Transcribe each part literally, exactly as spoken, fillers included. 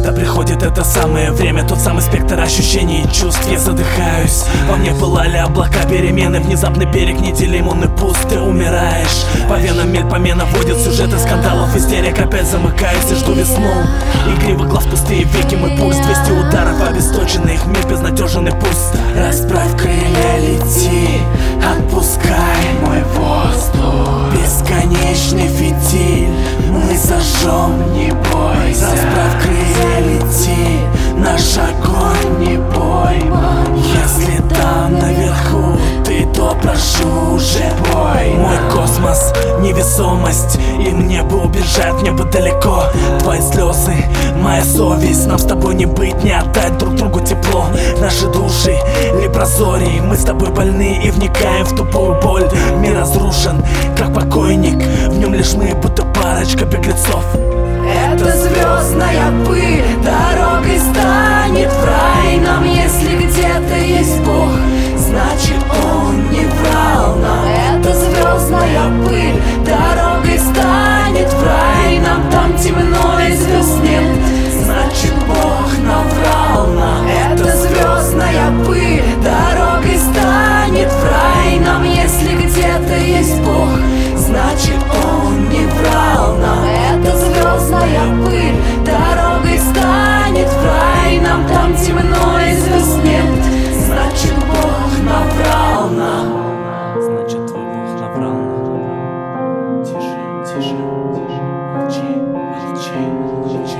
Когда приходит это самое время, тот самый спектр ощущений и чувств, я задыхаюсь. Во мне пылали облака перемены, внезапный берег неделим, он и пуст, ты умираешь. По венам мельпомена водит сюжеты скандалов, истерик, опять замыкаюсь и жду весну. Игривый глаз, пустые веки, мой пульс, двести ударов обесточенный, их мир безнадежен и пуст. Расправь крылья, лети, отпускай мой воздух. Бесконечный фитиль мы зажжем, не бойся. Расправь крылья, лети, наш огонь не пойма. Если там наверху ты, то прошу уже бой. Мой космос, невесомость, и мне бы убежать, мне бы далеко. Твои слезы, моя совесть, нам с тобой не быть, не отдать друг другу тепло. Наши души, лепрозорий, мы с тобой больны и вникаем в тупую боль. Мир разрушен, как покойник, в нем лишь мы, будто парочка беглецов. Это звездная пыль дорогой станет в рай нам. Если где-то есть Бог, значит Он не врал нам. Это звездная пыль дорогой станет в рай нам. Там темно и звезд нет, значит Бог наврал нам. Это звездная пыль дорогой станет в рай нам. Если где-то есть Бог, значит Он не врал нам. Это звездная пыль дорогой станет в рай нам. Там темно и звезд нет, значит Бог наврал нам. Значит твой Бог наврал нам. Тише, тише, тише, молчи, молчи, молчи.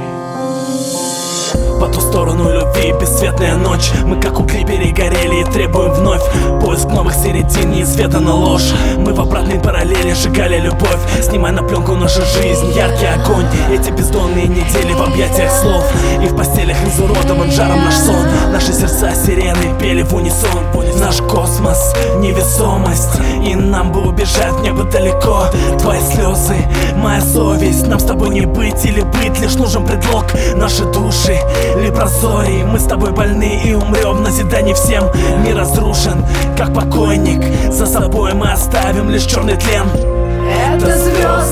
По ту сторону любви бесцветная ночь. Мы как угли перегорели и требуем вновь. Поиск новых середин и света на ложь. Мы в обратной параллели сжигали любовь. Снимай на пленку нашу жизнь, яркий огонь. Эти бездонные недели в объятиях слов. И в постелях изуродован жаром наш сон. Наши сердца сирены пели в унисон. Наш космос, невесомость, и нам бы убежать в небо далеко. Твои слезы, моя совесть, нам с тобой не быть или быть, лишь нужен предлог. Наши души, лепрозорий, мы с тобой больны и умрем в назидании всем. Мир разрушен, как покойник, за собой мы оставим лишь черный тлен. Это звезд